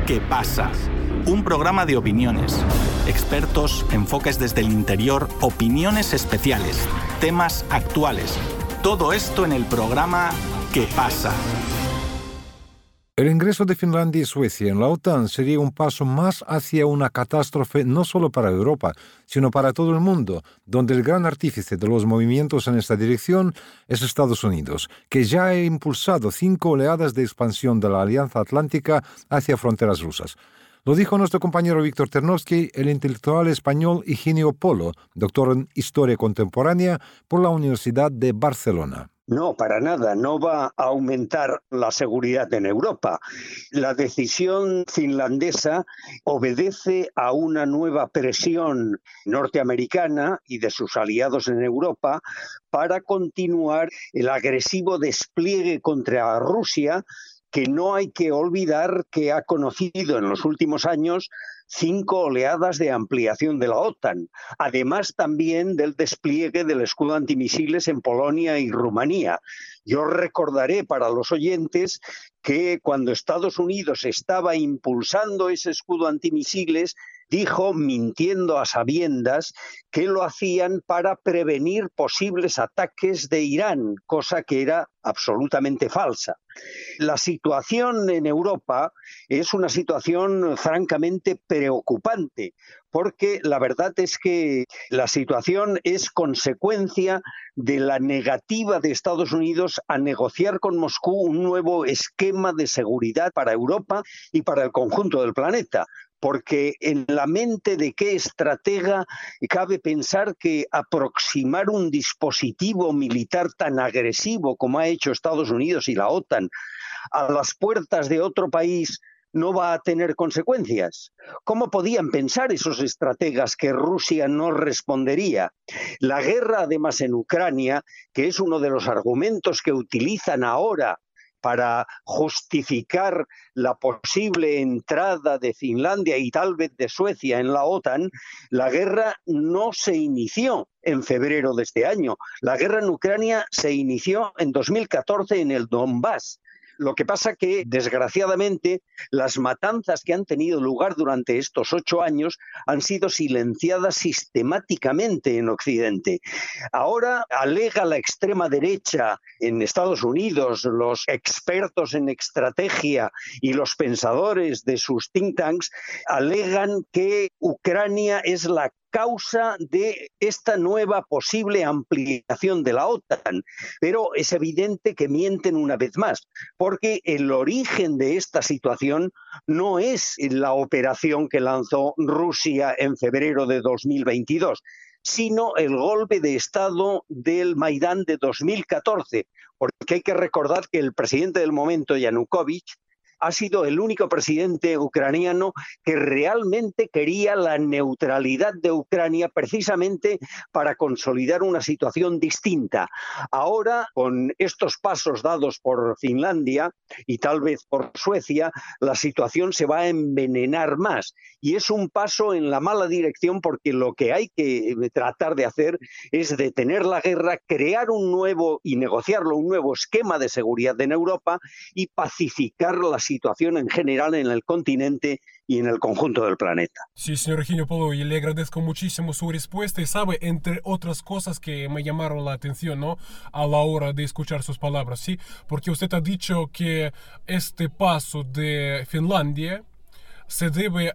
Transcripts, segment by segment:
¿Qué pasa? Un programa de opiniones, expertos, enfoques desde el interior, opiniones especiales, temas actuales. Todo esto en el programa ¿Qué pasa? El ingreso de Finlandia y Suecia en la OTAN sería un paso más hacia una catástrofe no solo para Europa, sino para todo el mundo, donde el gran artífice de los movimientos en esta dirección es Estados Unidos, que ya ha impulsado 5 oleadas de expansión de la Alianza Atlántica hacia fronteras rusas. Lo dijo nuestro compañero Víctor Ternovsky, el intelectual español Higinio Polo, doctor en Historia Contemporánea por la Universidad de Barcelona. No, para nada, no va a aumentar la seguridad en Europa. La decisión finlandesa obedece a una nueva presión norteamericana y de sus aliados en Europa para continuar el agresivo despliegue contra Rusia, que no hay que olvidar que ha conocido en los últimos años 5 oleadas de ampliación de la OTAN, además también del despliegue del escudo antimisiles en Polonia y Rumanía. Yo recordaré para los oyentes que cuando Estados Unidos estaba impulsando ese escudo antimisiles, dijo, mintiendo a sabiendas, que lo hacían para prevenir posibles ataques de Irán, cosa que era absolutamente falsa. La situación en Europa es una situación francamente preocupante, porque la verdad es que la situación es consecuencia de la negativa de Estados Unidos a negociar con Moscú un nuevo esquema de seguridad para Europa y para el conjunto del planeta. Porque en la mente de qué estratega cabe pensar que aproximar un dispositivo militar tan agresivo como ha hecho Estados Unidos y la OTAN a las puertas de otro país no va a tener consecuencias. ¿Cómo podían pensar esos estrategas que Rusia no respondería? La guerra, además, en Ucrania, que es uno de los argumentos que utilizan ahora para justificar la posible entrada de Finlandia y tal vez de Suecia en la OTAN, la guerra no se inició en febrero de este año. La guerra en Ucrania se inició en 2014 en el Donbass. Lo que pasa que, desgraciadamente, las matanzas que han tenido lugar durante estos 8 años han sido silenciadas sistemáticamente en Occidente. Ahora alega la extrema derecha en Estados Unidos, los expertos en estrategia y los pensadores de sus think tanks, alegan que Ucrania es la causa de esta nueva posible ampliación de la OTAN. Pero es evidente que mienten una vez más, porque el origen de esta situación no es la operación que lanzó Rusia en febrero de 2022, sino el golpe de Estado del Maidán de 2014, porque hay que recordar que el presidente del momento, Yanukovych, ha sido el único presidente ucraniano que realmente quería la neutralidad de Ucrania precisamente para consolidar una situación distinta. Ahora, con estos pasos dados por Finlandia y tal vez por Suecia, la situación se va a envenenar más. Y es un paso en la mala dirección porque lo que hay que tratar de hacer es detener la guerra, crear un nuevo y negociarlo, un nuevo esquema de seguridad en Europa y pacificar la situación en general en el continente y en el conjunto del planeta. Sí, señor Higinio Polo, y le agradezco muchísimo su respuesta. Y sabe, entre otras cosas que me llamaron la atención, ¿no?, a la hora de escuchar sus palabras, ¿sí? Porque usted ha dicho que este paso de Finlandia se debe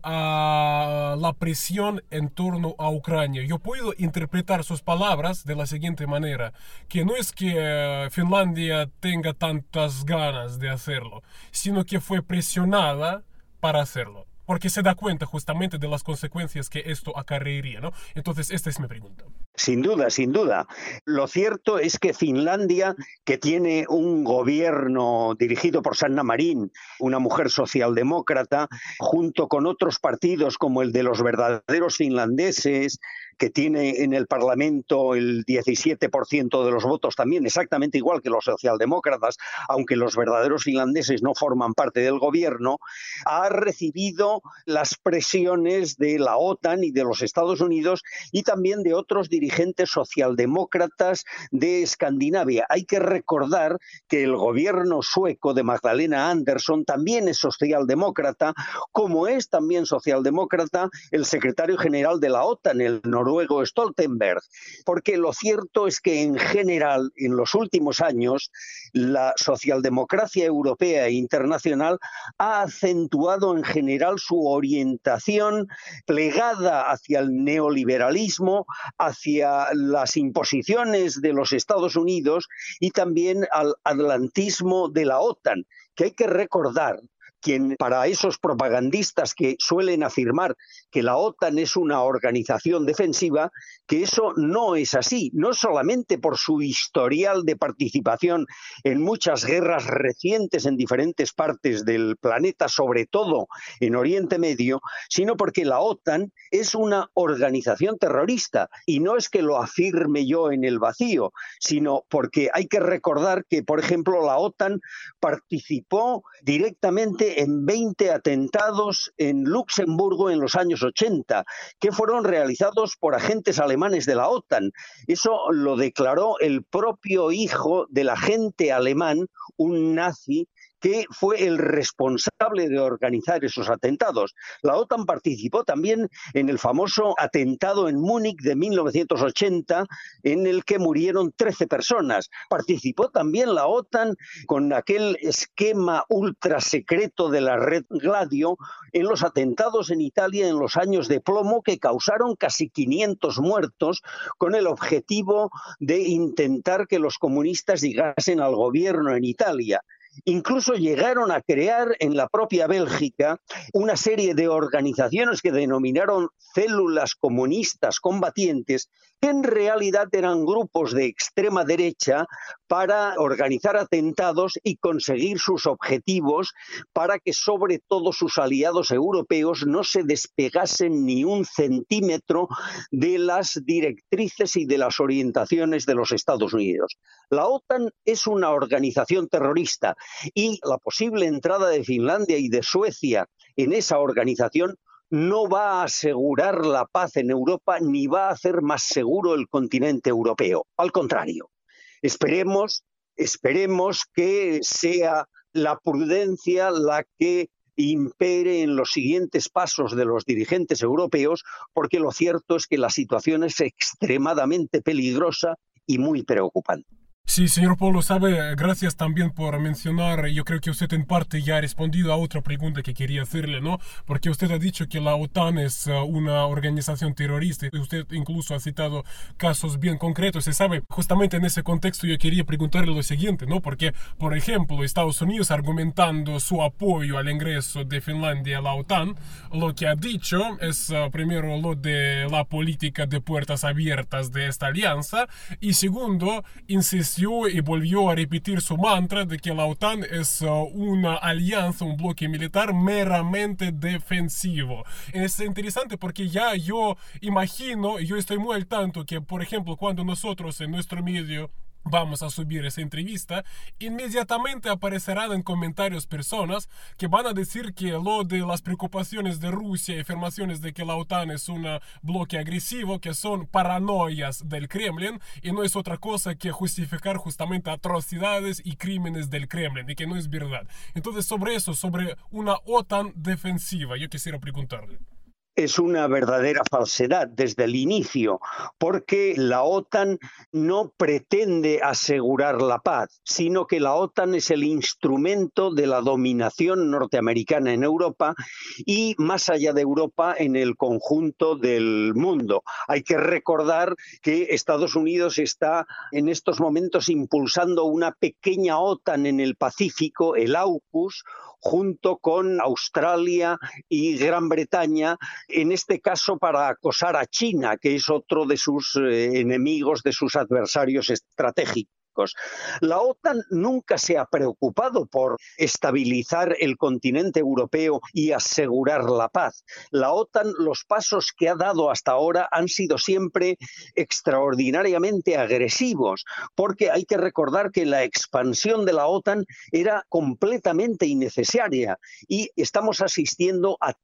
a la presión en torno a Ucrania. Yo puedo interpretar sus palabras de la siguiente manera, que no es que Finlandia tenga tantas ganas de hacerlo, sino que fue presionada para hacerlo, porque se da cuenta justamente de las consecuencias que esto acarrearía, ¿no? Entonces, esta es mi pregunta. Sin duda, sin duda. Lo cierto es que Finlandia, que tiene un gobierno dirigido por Sanna Marin, una mujer socialdemócrata, junto con otros partidos como el de los verdaderos finlandeses, que tiene en el Parlamento el 17% de los votos también, exactamente igual que los socialdemócratas, aunque los verdaderos finlandeses no forman parte del gobierno, ha recibido las presiones de la OTAN y de los Estados Unidos y también de otros dirigentes dirigentes socialdemócratas de Escandinavia. Hay que recordar que el gobierno sueco de Magdalena Andersson también es socialdemócrata, como es también socialdemócrata el secretario general de la OTAN, el noruego Stoltenberg, porque lo cierto es que en general, en los últimos años, la socialdemocracia europea e internacional ha acentuado en general su orientación plegada hacia el neoliberalismo, hacia las imposiciones de los Estados Unidos y también al atlantismo de la OTAN, que hay que recordar quien para esos propagandistas que suelen afirmar que la OTAN es una organización defensiva, que eso no es así, no solamente por su historial de participación en muchas guerras recientes en diferentes partes del planeta, sobre todo en Oriente Medio, sino porque la OTAN es una organización terrorista, y no es que lo afirme yo en el vacío, sino porque hay que recordar que, por ejemplo, la OTAN participó directamente en 20 atentados en Luxemburgo en los años 80, que fueron realizados por agentes alemanes de la OTAN. Eso lo declaró el propio hijo del agente alemán, un nazi, que fue el responsable de organizar esos atentados. La OTAN participó también en el famoso atentado en Múnich de 1980, en el que murieron 13 personas. Participó también la OTAN con aquel esquema ultra secreto de la red Gladio en los atentados en Italia en los años de plomo, que causaron casi 500 muertos, con el objetivo de intentar que los comunistas llegasen al gobierno en Italia. Incluso llegaron a crear en la propia Bélgica una serie de organizaciones que denominaron células comunistas combatientes, que en realidad eran grupos de extrema derecha para organizar atentados y conseguir sus objetivos, para que sobre todo sus aliados europeos no se despegasen ni un centímetro de las directrices y de las orientaciones de los Estados Unidos. La OTAN es una organización terrorista, y la posible entrada de Finlandia y de Suecia en esa organización no va a asegurar la paz en Europa ni va a hacer más seguro el continente europeo. Al contrario, esperemos que sea la prudencia la que impere en los siguientes pasos de los dirigentes europeos, porque lo cierto es que la situación es extremadamente peligrosa y muy preocupante. Sí, señor Polo, sabe, gracias también por mencionar, yo creo que usted en parte ya ha respondido a otra pregunta que quería hacerle, ¿no? Porque usted ha dicho que la OTAN es una organización terrorista, y usted incluso ha citado casos bien concretos, y sabe, justamente en ese contexto yo quería preguntarle lo siguiente, ¿no? Porque, por ejemplo, Estados Unidos, argumentando su apoyo al ingreso de Finlandia a la OTAN, lo que ha dicho es primero lo de la política de puertas abiertas de esta alianza, y segundo, insistió y volvió a repetir su mantra de que la OTAN es una alianza, un bloque militar meramente defensivo. Es interesante porque ya yo imagino, yo estoy muy al tanto que, por ejemplo, cuando nosotros en nuestro medio vamos a subir esa entrevista, inmediatamente aparecerán en comentarios personas que van a decir que lo de las preocupaciones de Rusia y afirmaciones de que la OTAN es un bloque agresivo, que son paranoias del Kremlin y no es otra cosa que justificar justamente atrocidades y crímenes del Kremlin, y que no es verdad. Entonces, sobre eso, sobre una OTAN defensiva, yo quisiera preguntarle. Es una verdadera falsedad desde el inicio, porque la OTAN no pretende asegurar la paz, sino que la OTAN es el instrumento de la dominación norteamericana en Europa y, más allá de Europa, en el conjunto del mundo. Hay que recordar que Estados Unidos está en estos momentos impulsando una pequeña OTAN en el Pacífico, el AUKUS, junto con Australia y Gran Bretaña, en este caso para acosar a China, que es otro de sus enemigos, de sus adversarios estratégicos. estratégicos. La OTAN nunca se ha preocupado por estabilizar el continente europeo y asegurar la paz. La OTAN, los pasos que ha dado hasta ahora han sido siempre extraordinariamente agresivos, porque hay que recordar que la expansión de la OTAN era completamente innecesaria y estamos asistiendo a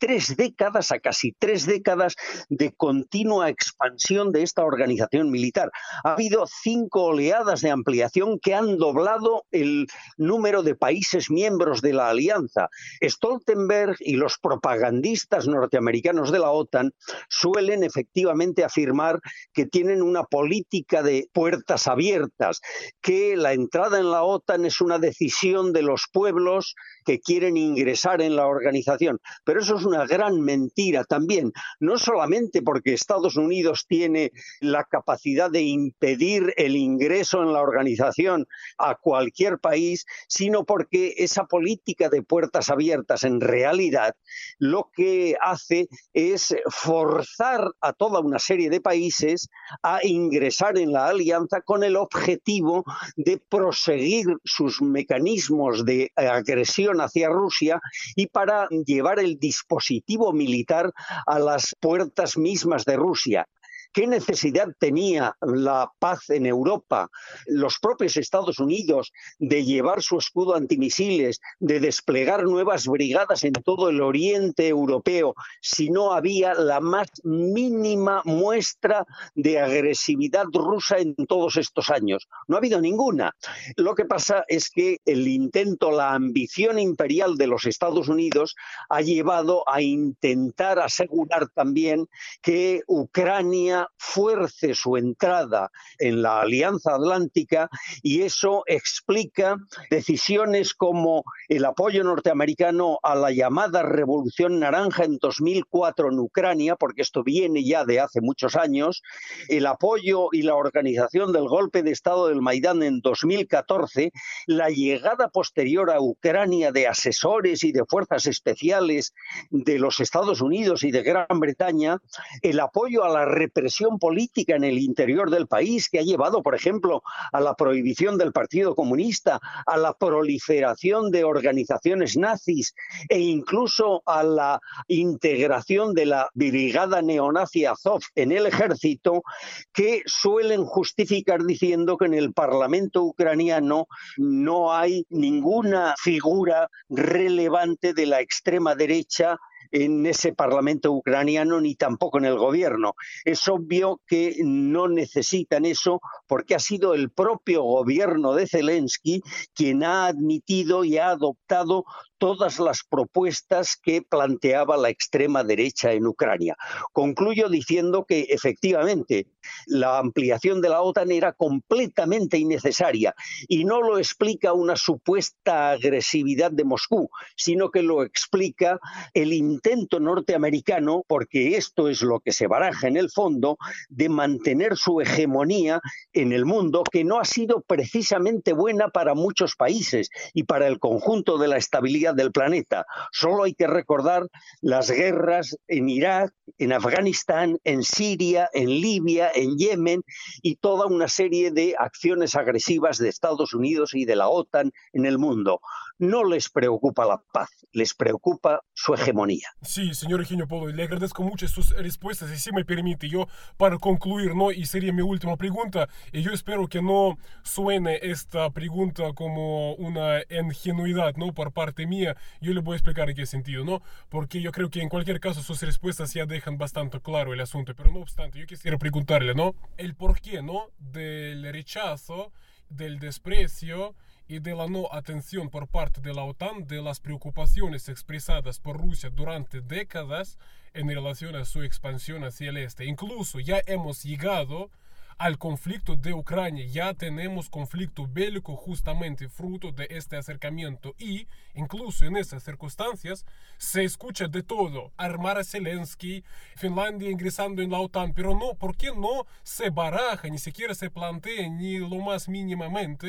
casi 3 décadas de continua expansión de esta organización militar. Ha habido 5 oleadas de ampliación que han doblado el número de países miembros de la alianza. Stoltenberg y los propagandistas norteamericanos de la OTAN suelen efectivamente afirmar que tienen una política de puertas abiertas, que la entrada en la OTAN es una decisión de los pueblos que quieren ingresar en la organización. Pero eso es una gran mentira también, no solamente porque Estados Unidos tiene la capacidad de impedir el ingreso en la organización a cualquier país, sino porque esa política de puertas abiertas en realidad lo que hace es forzar a toda una serie de países a ingresar en la alianza con el objetivo de proseguir sus mecanismos de agresión hacia Rusia y para llevar el dispositivo militar a las puertas mismas de Rusia. ¿Qué necesidad tenía la paz en Europa, los propios Estados Unidos, de llevar su escudo antimisiles, de desplegar nuevas brigadas en todo el oriente europeo, si no había la más mínima muestra de agresividad rusa en todos estos años? No ha habido ninguna. Lo que pasa es que el intento, la ambición imperial de los Estados Unidos ha llevado a intentar asegurar también que Ucrania fuerce su entrada en la Alianza Atlántica, y eso explica decisiones como el apoyo norteamericano a la llamada Revolución Naranja en 2004 en Ucrania, porque esto viene ya de hace muchos años, el apoyo y la organización del golpe de Estado del Maidán en 2014, la llegada posterior a Ucrania de asesores y de fuerzas especiales de los Estados Unidos y de Gran Bretaña, el apoyo a la represión política en el interior del país, que ha llevado, por ejemplo, a la prohibición del Partido Comunista, a la proliferación de organizaciones nazis e incluso a la integración de la brigada neonazi Azov en el ejército, que suelen justificar diciendo que en el Parlamento ucraniano no hay ninguna figura relevante de la extrema derecha en ese Parlamento ucraniano, ni tampoco en el gobierno. Es obvio que no necesitan eso, porque ha sido el propio gobierno de Zelensky quien ha admitido y ha adoptado todas las propuestas que planteaba la extrema derecha en Ucrania. Concluyo diciendo que efectivamente la ampliación de la OTAN era completamente innecesaria, y no lo explica una supuesta agresividad de Moscú, sino que lo explica el intento norteamericano, porque esto es lo que se baraja en el fondo, de mantener su hegemonía en el mundo, que no ha sido precisamente buena para muchos países y para el conjunto de la estabilidad del planeta. Solo hay que recordar las guerras en Irak, en Afganistán, en Siria, en Libia, en Yemen, y toda una serie de acciones agresivas de Estados Unidos y de la OTAN en el mundo. No les preocupa la paz, les preocupa su hegemonía. Sí, señor Eugenio Polo, le agradezco mucho sus respuestas, y si me permite, yo para concluir, ¿no? Y sería mi última pregunta, y yo espero que no suene esta pregunta como una ingenuidad, ¿no? Por parte mía, yo le voy a explicar en qué sentido, ¿no? Porque yo creo que en cualquier caso sus respuestas ya dejan bastante claro el asunto, pero no obstante, yo quisiera preguntarle, ¿no? El porqué, ¿no? Del rechazo, del desprecio y de la no atención por parte de la OTAN de las preocupaciones expresadas por Rusia durante décadas en relación a su expansión hacia el este. Incluso ya hemos llegado al conflicto de Ucrania, ya tenemos conflicto bélico justamente fruto de este acercamiento, y incluso en esas circunstancias se escucha de todo: armar a Zelensky, Finlandia ingresando en la OTAN, pero no, ¿por qué no se baraja, ni siquiera se plantea ni lo más mínimamente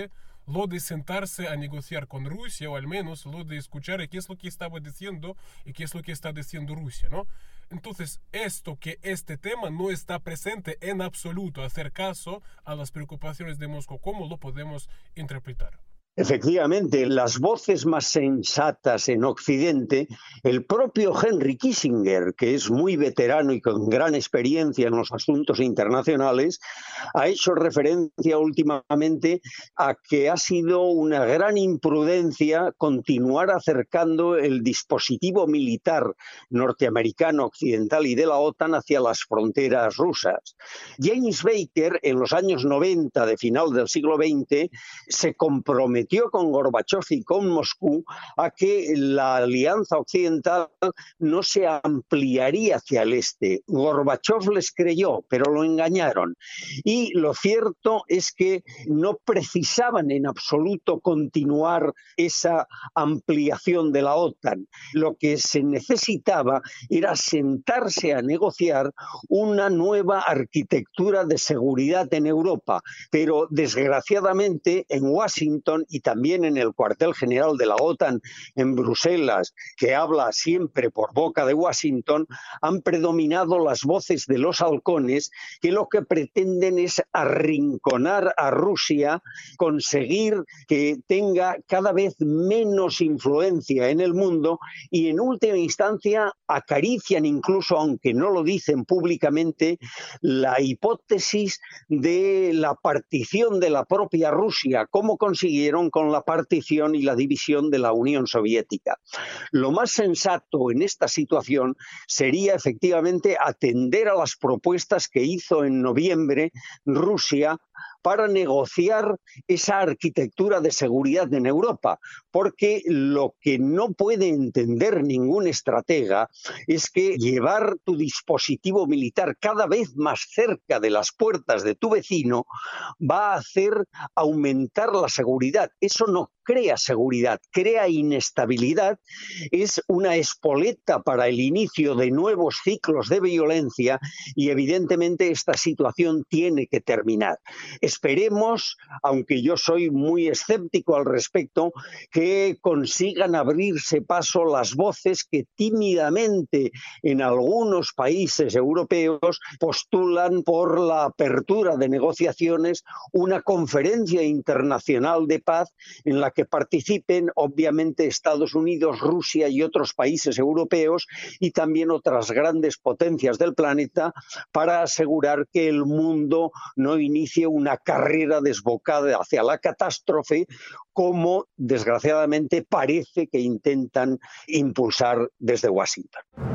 lo de sentarse a negociar con Rusia, o al menos lo de escuchar qué es lo que estaba diciendo y qué es lo que está diciendo Rusia, ¿no? Entonces, este tema no está presente en absoluto, hacer caso a las preocupaciones de Moscú, ¿cómo lo podemos interpretar? Efectivamente, las voces más sensatas en Occidente, el propio Henry Kissinger, que es muy veterano y con gran experiencia en los asuntos internacionales, ha hecho referencia últimamente a que ha sido una gran imprudencia continuar acercando el dispositivo militar norteamericano, occidental y de la OTAN hacia las fronteras rusas. James Baker, en los años 90 de final del siglo XX, se comprometió con Gorbachov y con Moscú a que la alianza occidental no se ampliaría hacia el este. Gorbachov les creyó, pero lo engañaron. Y lo cierto es que no precisaban en absoluto continuar esa ampliación de la OTAN. Lo que se necesitaba era sentarse a negociar una nueva arquitectura de seguridad en Europa, pero desgraciadamente en Washington y también en el cuartel general de la OTAN en Bruselas, que habla siempre por boca de Washington, han predominado las voces de los halcones que lo que pretenden es arrinconar a Rusia, conseguir que tenga cada vez menos influencia en el mundo y en última instancia acarician incluso, aunque no lo dicen públicamente, la hipótesis de la partición de la propia Rusia, como consiguieron con la partición y la división de la Unión Soviética. Lo más sensato en esta situación sería efectivamente atender a las propuestas que hizo en noviembre Rusia para negociar esa arquitectura de seguridad en Europa, porque lo que no puede entender ningún estratega es que llevar tu dispositivo militar cada vez más cerca de las puertas de tu vecino va a hacer aumentar la seguridad. Eso no crea seguridad, crea inestabilidad, es una espoleta para el inicio de nuevos ciclos de violencia y evidentemente esta situación tiene que terminar. Esperemos, aunque yo soy muy escéptico al respecto, que consigan abrirse paso las voces que tímidamente en algunos países europeos postulan por la apertura de negociaciones, una conferencia internacional de paz en la que participen obviamente Estados Unidos, Rusia y otros países europeos y también otras grandes potencias del planeta para asegurar que el mundo no inicie una carrera desbocada hacia la catástrofe como desgraciadamente parece que intentan impulsar desde Washington.